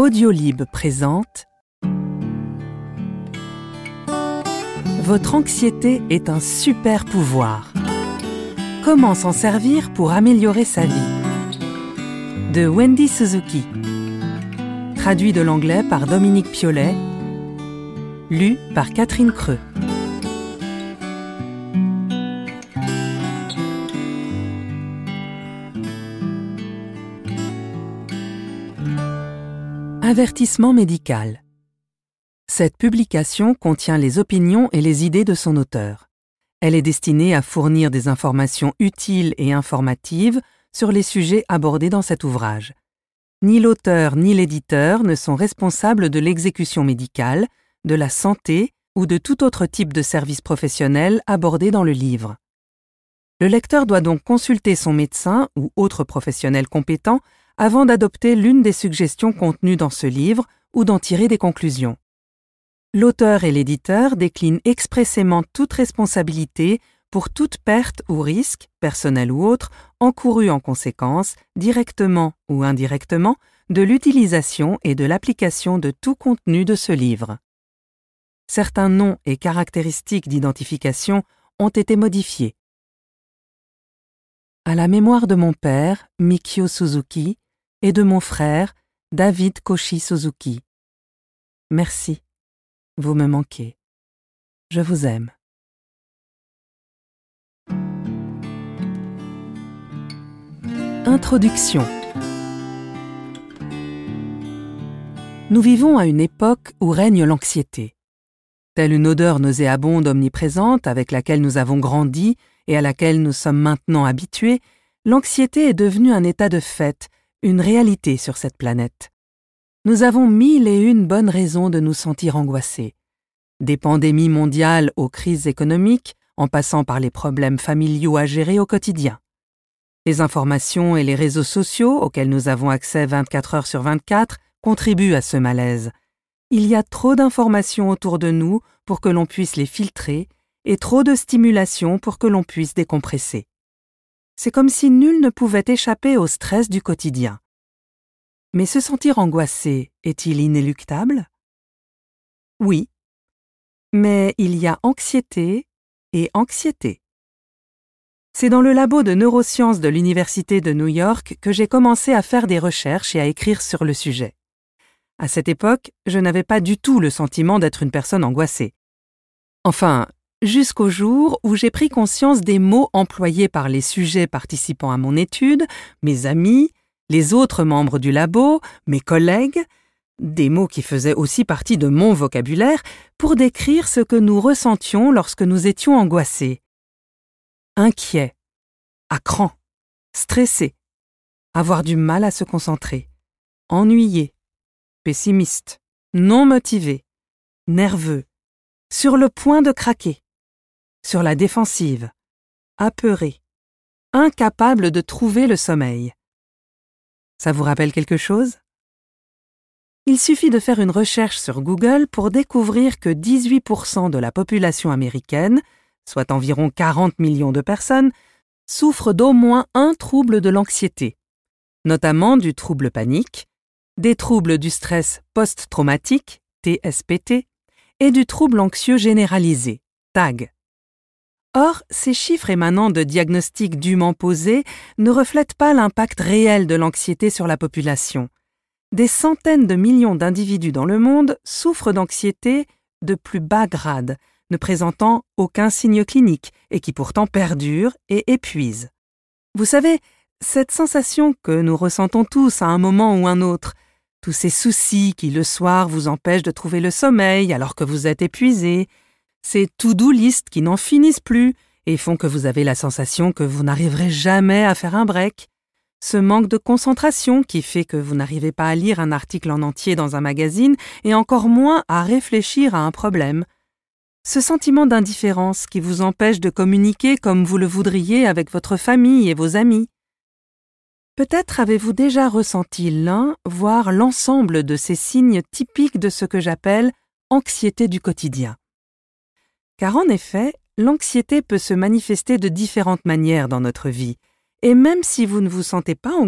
Audiolib présente Votre anxiété est un super pouvoir. Comment s'en servir pour améliorer sa vie? De Wendy Suzuki. Traduit de l'anglais par Dominique Piolet. Lu par Catherine Creux. Avertissement médical. Cette publication contient les opinions et les idées de son auteur. Elle est destinée à fournir des informations utiles et informatives sur les sujets abordés dans cet ouvrage. Ni l'auteur ni l'éditeur ne sont responsables de l'exécution médicale, de la santé ou de tout autre type de service professionnel abordé dans le livre. Le lecteur doit donc consulter son médecin ou autre professionnel compétent avant d'adopter l'une des suggestions contenues dans ce livre ou d'en tirer des conclusions. L'auteur et l'éditeur déclinent expressément toute responsabilité pour toute perte ou risque, personnel ou autre, encouru en conséquence, directement ou indirectement, de l'utilisation et de l'application de tout contenu de ce livre. Certains noms et caractéristiques d'identification ont été modifiés. À la mémoire de mon père, Mikio Suzuki, et de mon frère, David Koshi Suzuki. Merci. Vous me manquez. Je vous aime. Introduction. Nous vivons à une époque où règne l'anxiété. Telle une odeur nauséabonde omniprésente avec laquelle nous avons grandi et à laquelle nous sommes maintenant habitués, l'anxiété est devenue un état de fait, une réalité sur cette planète. Nous avons 1001 bonnes raisons de nous sentir angoissés. Des pandémies mondiales aux crises économiques, en passant par les problèmes familiaux à gérer au quotidien. Les informations et les réseaux sociaux, auxquels nous avons accès 24 heures sur 24, contribuent à ce malaise. Il y a trop d'informations autour de nous pour que l'on puisse les filtrer et trop de stimulation pour que l'on puisse décompresser. C'est comme si nul ne pouvait échapper au stress du quotidien. Mais se sentir angoissé est-il inéluctable? Oui, mais il y a anxiété et anxiété. C'est dans le labo de neurosciences de l'Université de New York que j'ai commencé à faire des recherches et à écrire sur le sujet. À cette époque, je n'avais pas du tout le sentiment d'être une personne angoissée. Enfin, jusqu'au jour où j'ai pris conscience des mots employés par les sujets participant à mon étude, mes amis, les autres membres du labo, mes collègues, des mots qui faisaient aussi partie de mon vocabulaire, pour décrire ce que nous ressentions lorsque nous étions angoissés. Inquiet, à cran, stressé, avoir du mal à se concentrer, ennuyé, pessimiste, non motivé, nerveux, sur le point de craquer, sur la défensive, apeuré, incapable de trouver le sommeil. Ça vous rappelle quelque chose? Il suffit de faire une recherche sur Google pour découvrir que 18% de la population américaine, soit environ 40 millions de personnes, souffrent d'au moins un trouble de l'anxiété, notamment du trouble panique, des troubles du stress post-traumatique, TSPT, et du trouble anxieux généralisé, TAG. Or, ces chiffres émanant de diagnostics dûment posés ne reflètent pas l'impact réel de l'anxiété sur la population. Des centaines de millions d'individus dans le monde souffrent d'anxiété de plus bas grade, ne présentant aucun signe clinique et qui pourtant perdure et épuise. Vous savez, cette sensation que nous ressentons tous à un moment ou un autre, tous ces soucis qui le soir vous empêchent de trouver le sommeil alors que vous êtes épuisé, ces to-do list qui n'en finissent plus et font que vous avez la sensation que vous n'arriverez jamais à faire un break, ce manque de concentration qui fait que vous n'arrivez pas à lire un article en entier dans un magazine et encore moins à réfléchir à un problème, ce sentiment d'indifférence qui vous empêche de communiquer comme vous le voudriez avec votre famille et vos amis. Peut-être avez-vous déjà ressenti l'un, voire l'ensemble de ces signes typiques de ce que j'appelle anxiété du quotidien. Car en effet, l'anxiété peut se manifester de différentes manières dans notre vie, et même si vous ne vous sentez pas